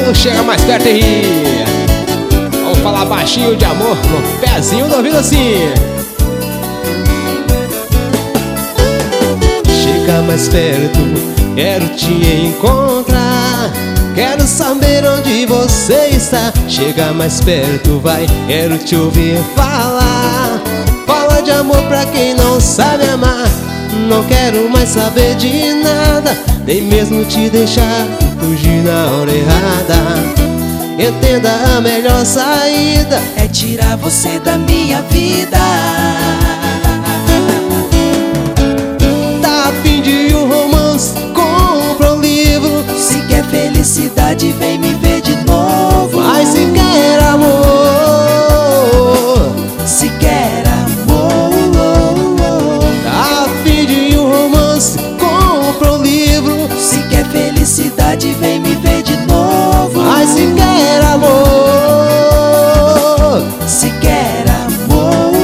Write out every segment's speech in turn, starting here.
Chega mais perto aí. Vamos falar baixinho de amor no pezinho do ouvido assim. Chega mais perto, quero te encontrar. Quero saber onde você está. Chega mais perto, vai, quero te ouvir falar. Fala de amor pra quem não sabe amar. Não quero mais saber de nada, nem mesmo te deixar fugir na hora errada. Entenda, a melhor saída é tirar você da minha vida. Tá a fim de um romance? Compra um livro. Se quer felicidade, vem me ver de novo. Mas se quer amor, se quer amor, tá a fim de um romance? Compra um livro. se quer felicidade, vem me ver de novo. Mas se quer amor, se quer amor.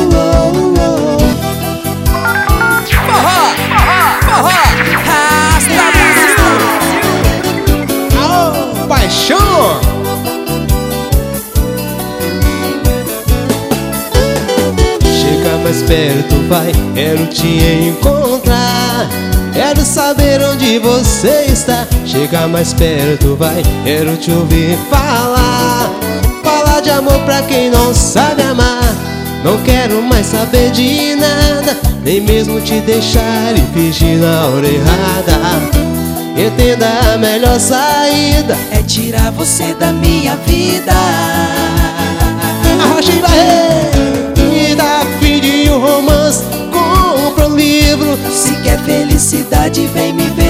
Forró, forró, rasta Brasil. oh, paixão. Chega mais perto, vai, quero te encontrar. Quero saber onde você está. Chega mais perto, vai, quero te ouvir falar. Falar de amor pra quem não sabe amar. Não quero mais saber de nada, nem mesmo te deixar e fingir na hora errada. Entenda, a melhor saída é tirar você da minha vida. Arrocha e vai, e dá fim de um romance. Compra um livro. Se quer felicidade, vem me ver